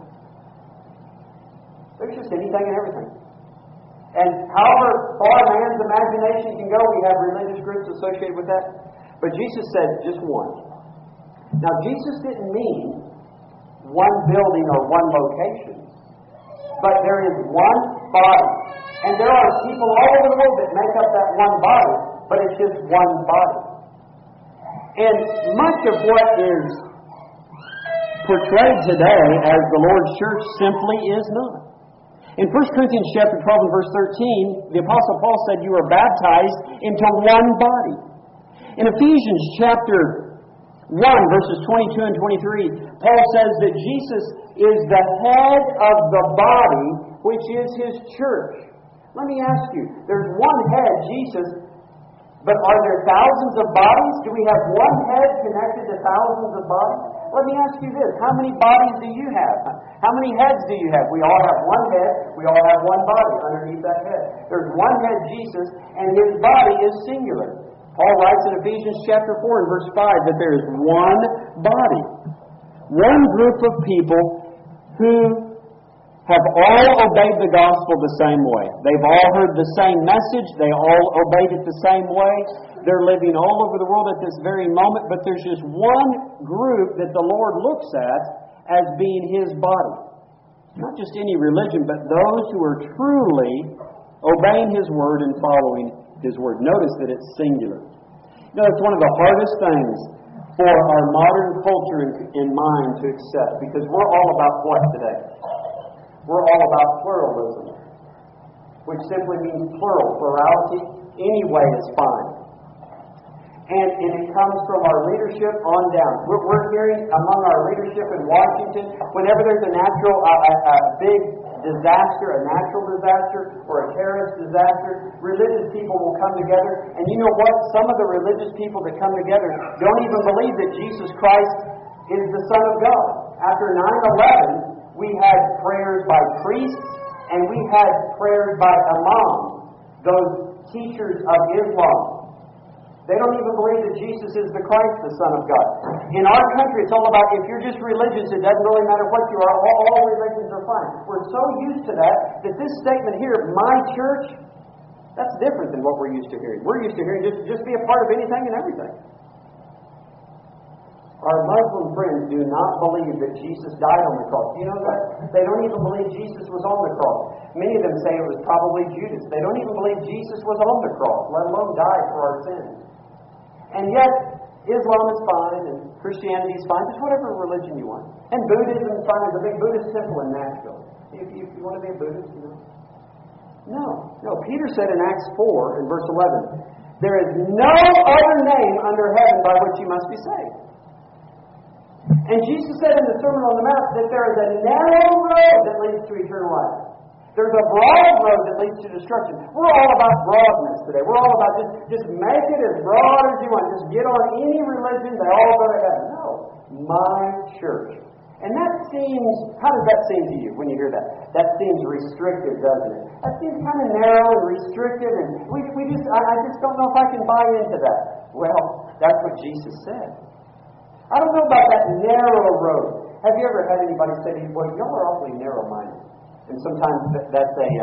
S2: There's just anything and everything. And however far man's imagination can go, we have religious groups associated with that. But Jesus said just one. Now, Jesus didn't mean one building or one location. But there is one body. And there are people all over the world that make up that one body. But it's just one body. And much of what is portrayed today as the Lord's church simply is not. In 1 Corinthians chapter 12 and verse 13, the Apostle Paul said you are baptized into one body. In Ephesians chapter 1, verses 22 and 23, Paul says that Jesus is the head of the body, which is His church. Let me ask you, there's one head, Jesus, but are there thousands of bodies? Do we have one head connected to thousands of bodies? Let me ask you this. How many bodies do you have? How many heads do you have? We all have one head. We all have one body underneath that head. There's one head, Jesus, and His body is singular. Paul writes in Ephesians chapter 4 and verse 5 that there is one body. One group of people who have all obeyed the gospel the same way. They've all heard the same message. They all obeyed it the same way. They're living all over the world at this very moment, but there's just one group that the Lord looks at as being His body. Not just any religion, but those who are truly obeying His Word and following His Word. Notice that it's singular. You know, it's one of the hardest things for our modern culture in mind to accept, because we're all about what today? We're all about pluralism, which simply means plural. Plurality, any way is fine. And it comes from our leadership on down. We're hearing among our leadership in Washington, whenever there's a natural, big disaster, a natural disaster, or a terrorist disaster, religious people will come together. And you know what? Some of the religious people that come together don't even believe that Jesus Christ is the Son of God. After 9/11, we had prayers by priests, and we had prayers by imams, those teachers of Islam. They don't even believe that Jesus is the Christ, the Son of God. In our country, it's all about, if you're just religious, it doesn't really matter what you are. All religions are fine. We're so used to that this statement here, my church, that's different than what we're used to hearing. We're used to hearing just be a part of anything and everything. Our Muslim friends do not believe that Jesus died on the cross. You know that? They don't even believe Jesus was on the cross. Many of them say it was probably Judas. They don't even believe Jesus was on the cross, let alone die for our sins. And yet, Islam is fine, and Christianity is fine. Just whatever religion you want. And Buddhism is fine. There's a big Buddhist temple in Nashville. If you want to be a Buddhist, you know. No. Peter said in Acts 4, in verse 11, there is no other name under heaven by which you must be saved. And Jesus said in the Sermon on the Mount that there is a narrow road that leads to eternal life. There's a broad road that leads to destruction. We're all about broadness today. We're all about just make it as broad as you want. Just get on any religion, they all go to heaven. No. My church. And that seems, how does that seem to you when you hear that? That seems restrictive, doesn't it? That seems kind of narrow and restrictive, and I just don't know if I can buy into that. Well, that's what Jesus said. I don't know about that narrow road. Have you ever had anybody say to you, boy, y'all are awfully narrow-minded? And sometimes that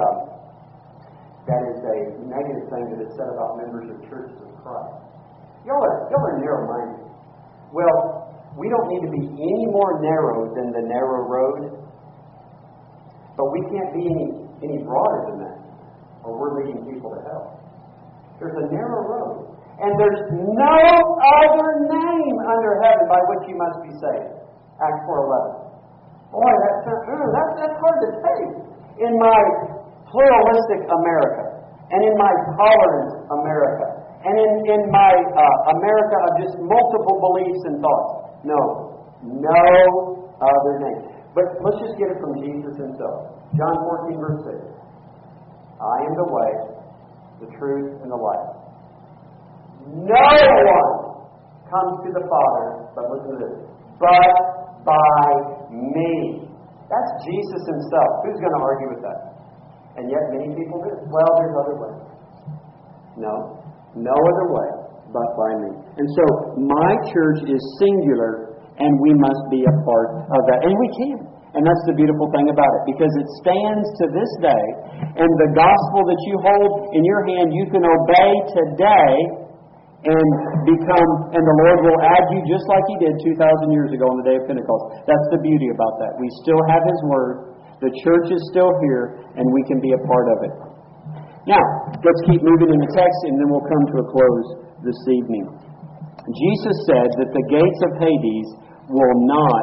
S2: is a negative thing that is said about members of churches of Christ. Y'all are narrow-minded. Well, we don't need to be any more narrow than the narrow road, but we can't be any broader than that, or we're leading people to hell. There's a narrow road, and there's no other name under heaven by which you must be saved. Acts 4:11. Boy, that's hard to take. In my pluralistic America, and in my tolerant America, and in my America of just multiple beliefs and thoughts. No other name. But let's just get it from Jesus himself. John 14, verse 6. I am the way, the truth, and the life. No one comes to the Father, but listen to this, but by me. That's Jesus himself. Who's going to argue with that? And yet many people do. Well, there's other ways. No other way but by me. And so my church is singular, and we must be a part of that. And we can. And that's the beautiful thing about it, because it stands to this day, and the gospel that you hold in your hand, you can obey today and the Lord will add you just like He did 2,000 years ago on the day of Pentecost. That's the beauty about that. We still have His Word. The church is still here, and we can be a part of it. Now, let's keep moving in the text, and then we'll come to a close this evening. Jesus said that the gates of Hades will not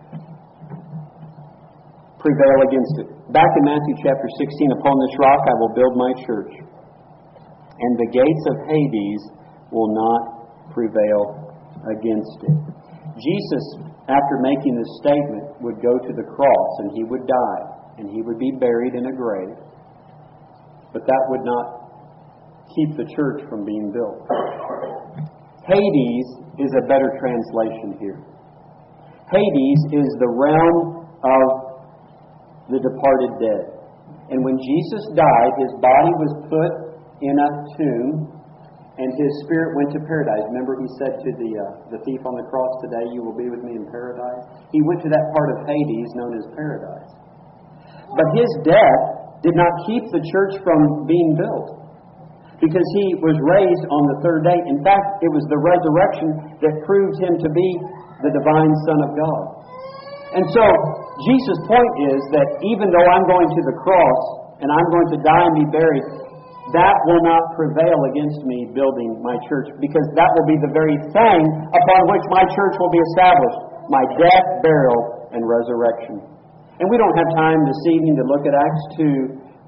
S2: prevail against it. Back in Matthew chapter 16, upon this rock I will build my church, and the gates of Hades will not prevail against it. Jesus, after making this statement, would go to the cross, and He would die, and He would be buried in a grave. But that would not keep the church from being built. Hades is a better translation here. Hades is the realm of the departed dead. And when Jesus died, His body was put in a tomb, and His spirit went to paradise. Remember, He said to the thief on the cross, today you will be with me in paradise. He went to that part of Hades known as paradise. But His death did not keep the church from being built, because He was raised on the third day. In fact, it was the resurrection that proved Him to be the divine Son of God. And so, Jesus' point is that even though I'm going to the cross, and I'm going to die and be buried, that will not prevail against me building my church, because that will be the very thing upon which my church will be established, my death, burial, and resurrection. And we don't have time this evening to look at Acts 2,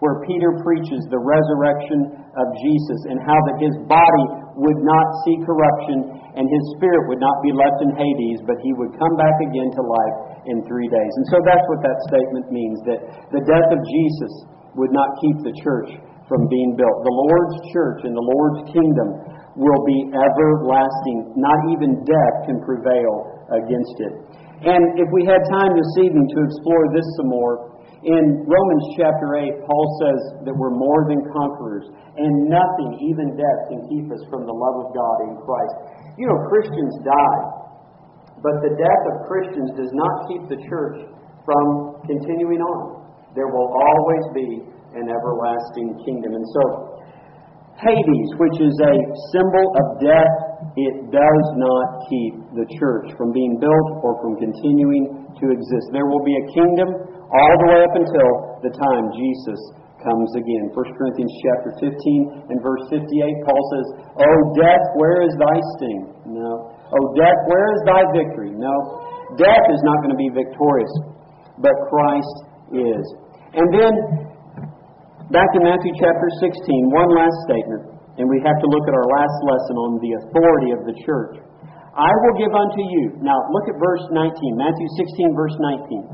S1: where Peter preaches the resurrection of Jesus and how that his body would not see corruption and his spirit would not be left in Hades, but he would come back again to life in 3 days. And so that's what that statement means, that the death of Jesus would not keep the church from being built. The Lord's church and the Lord's kingdom will be everlasting. Not even death can prevail against it. And if we had time this evening to explore this some more, in Romans chapter 8, Paul says that we're more than conquerors, and nothing, even death, can keep us from the love of God in Christ. You know, Christians die, but the death of Christians does not keep the church from continuing on. There will always be an everlasting kingdom. And so, Hades, which is a symbol of death, it does not keep the church from being built or from continuing to exist. There will be a kingdom all the way up until the time Jesus comes again. 1 Corinthians chapter 15 and verse 58, Paul says, "O death, where is thy sting?" No. "O death, where is thy victory?" No. Death is not going to be victorious, but Christ is. And then, back in Matthew chapter 16, one last statement, and we have to look at our last lesson on the authority of the church. "I will give unto you." Now, look at verse 19, Matthew 16, verse 19.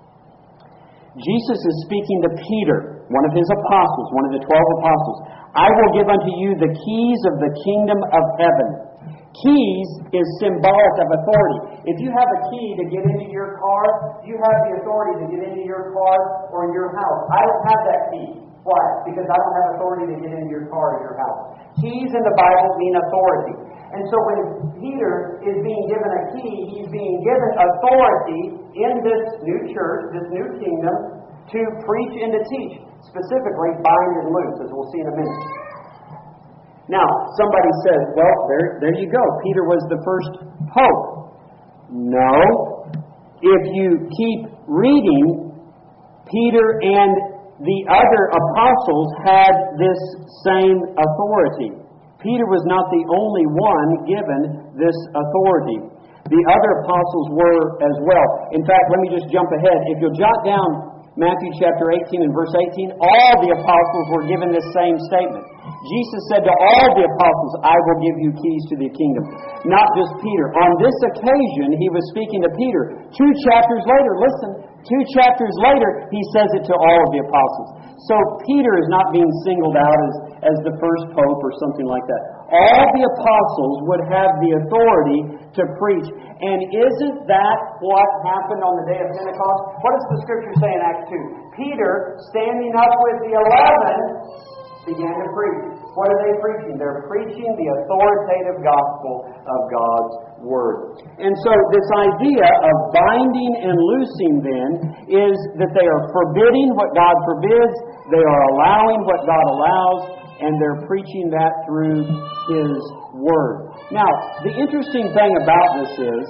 S1: Jesus is speaking to Peter, one of his apostles, one of the 12 apostles. "I will give unto you the keys of the kingdom of heaven." Keys is symbolic of authority. If you have a key to get into your car, you have the authority to get into your car or your house. I don't have that key. Why? Because I don't have authority to get into your car or your house. Keys in the Bible mean authority. And so when Peter is being given a key, he's being given authority in this new church, this new kingdom, to preach and to teach. Specifically, bind and loose, as we'll see in a minute. Now, somebody says, well, there you go. Peter was the first pope. No. If you keep reading, Peter and the other apostles had this same authority. Peter was not the only one given this authority. The other apostles were as well. In fact, let me just jump ahead. If you'll jot down Matthew chapter 18 and verse 18, all the apostles were given this same statement. Jesus said to all the apostles, "I will give you keys to the kingdom." Not just Peter. On this occasion, he was speaking to Peter. 2 chapters later, listen, 2 chapters later, he says it to all of the apostles. So Peter is not being singled out as the first pope or something like that. All the apostles would have the authority to preach. And isn't that what happened on the day of Pentecost? What does the Scripture say in Acts 2? Peter, standing up with the 11, began to preach. What are they preaching? They're preaching the authoritative gospel of God's Word. And so this idea of binding and loosing then is that they are forbidding what God forbids, they are allowing what God allows, and they're preaching that through His Word. Now, the interesting thing about this is,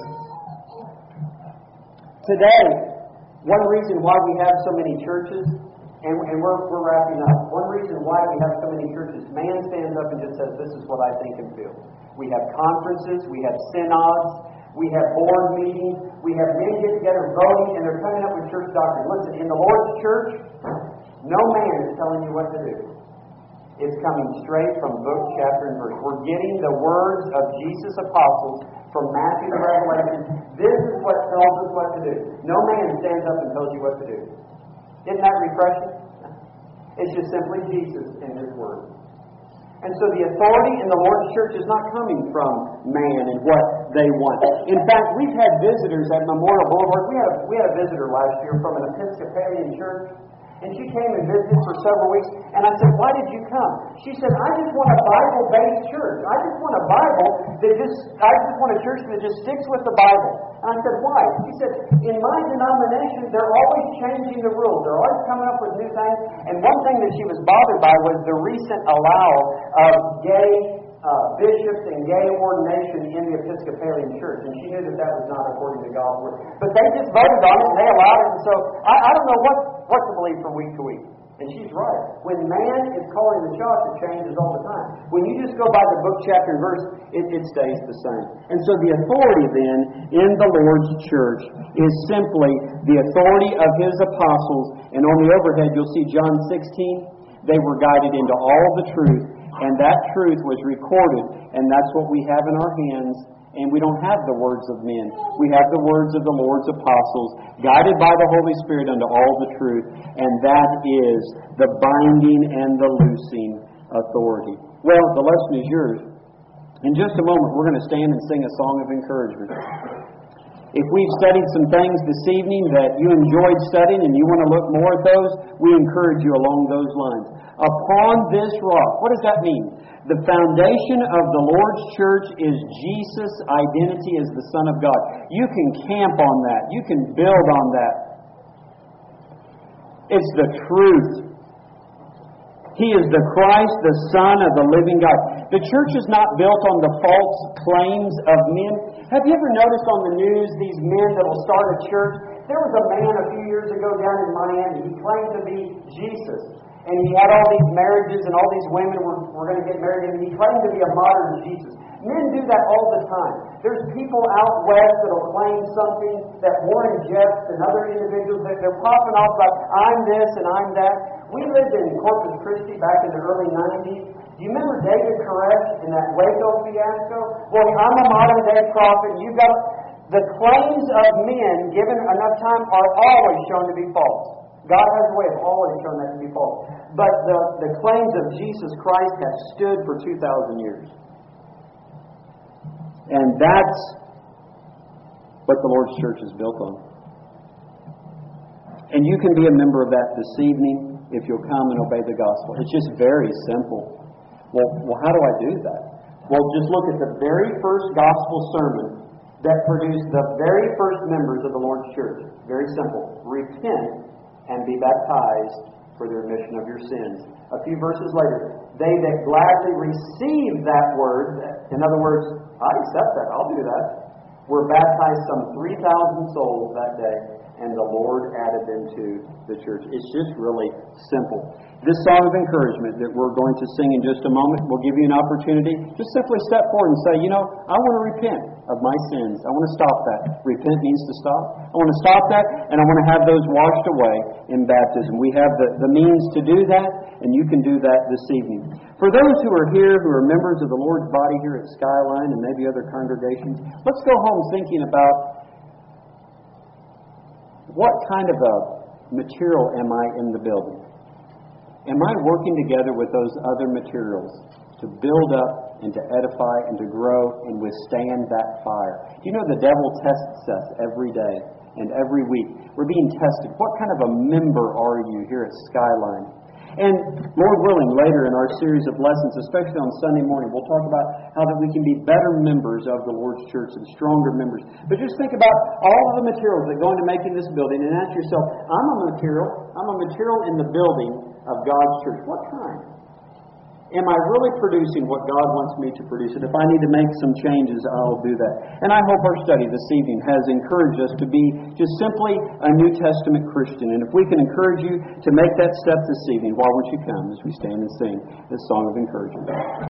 S1: today, one reason why we have so many churches, and we're wrapping up. One reason why we have so many churches, man stands up and just says, "This is what I think and feel." We have conferences, we have synods, we have board meetings, we have men get together voting, and they're coming up with church doctrine. Listen, in the Lord's church, no man is telling you what to do. It's coming straight from book, chapter, and verse. We're getting the words of Jesus' apostles from Matthew to Revelation. This is what tells us what to do. No man stands up and tells you what to do. Isn't that refreshing? It's just simply Jesus and His Word. And so the authority in the Lord's church is not coming from man and what they want. In fact, we've had visitors at Memorial Boulevard. We had a visitor last year from an Episcopalian church. And she came and visited for several weeks. And I said, "Why did you come?" She said, "I just want a Bible-based church. I just want a Bible I just want a church that just sticks with the Bible." And I said, "Why?" She said, "In my denomination, they're always changing the rules. They're always coming up with new things." And one thing that she was bothered by was the recent allowal of gay bishops and gay ordination in the Episcopalian church. And she knew that that was not according to God's Word. But they just voted on it and they allowed it. And so I don't know what to believe from week to week.
S2: And she's right. When man is calling the shots, it changes all the time. When you just go by the book, chapter, and verse, it stays the same. And so the authority then in the Lord's church is simply the authority of His apostles. And on the overhead, you'll see John 16. They were guided into all the truth, and that truth was recorded, and that's what we have in our hands. And we don't have the words of men. We have the words of the Lord's apostles, guided by the Holy Spirit unto all the truth. And that is the binding and the loosing authority. Well, the lesson is yours. In just a moment, we're going to stand and sing a song of encouragement. If we've studied some things this evening that you enjoyed studying and you want to look more at those, we encourage you along those lines. Upon this rock, what does that mean? The foundation of the Lord's church is Jesus' identity as the Son of God. You can camp on that. You can build on that. It's the truth. He is the Christ, the Son of the living God. The church is not built on the false claims of men. Have you ever noticed on the news these men that will start a church? There was a man a few years ago down in Miami. He claimed to be Jesus. And he had all these marriages and all these women were going to get married. And he claimed to be a modern Jesus. Men do that all the time. There's people out west that will claim something that Warren Jeffs and other individuals, that they're popping off like, I'm this and I'm that. We lived in Corpus Christi back in the early 90s. Do you remember David Koresh in that Waco fiasco? Well, I'm a modern day prophet. You've got the claims of men, given enough time, are always shown to be false. God has a way of always showing that to be false. But the claims of Jesus Christ have stood for 2,000 years. And that's what the Lord's church is built on. And you can be a member of that this evening if you'll come and obey the gospel. It's just very simple. Well, how do I do that? Well, just look at the very first gospel sermon that produced the very first members of the Lord's church. Very simple. Repent and be baptized for the remission of your sins. A few verses later, they that gladly received that word, in other words, I accept that, I'll do that, were baptized some 3,000 souls that day, and the Lord added them to the church. It's just really simple. This song of encouragement that we're going to sing in just a moment will give you an opportunity. Just simply step forward and say, I want to repent of my sins. I want to stop that. Repent means to stop. I want to stop that, and I want to have those washed away in baptism. We have the means to do that, and you can do that this evening. For those who are here, who are members of the Lord's body here at Skyline and maybe other congregations, let's go home thinking about what kind of a material am I in the building? Am I working together with those other materials to build up and to edify and to grow and withstand that fire? Do you know the devil tests us every day and every week? We're being tested. What kind of a member are you here at Skyline? And Lord willing, later in our series of lessons, especially on Sunday morning, we'll talk about how that we can be better members of the Lord's church and stronger members. But just think about all of the materials that go into making this building and ask yourself, I'm a material in the building of God's church. What kind? Am I really producing what God wants me to produce? And if I need to make some changes, I'll do that. And I hope our study this evening has encouraged us to be just simply a New Testament Christian. And if we can encourage you to make that step this evening, why won't you come as we stand and sing this song of encouragement?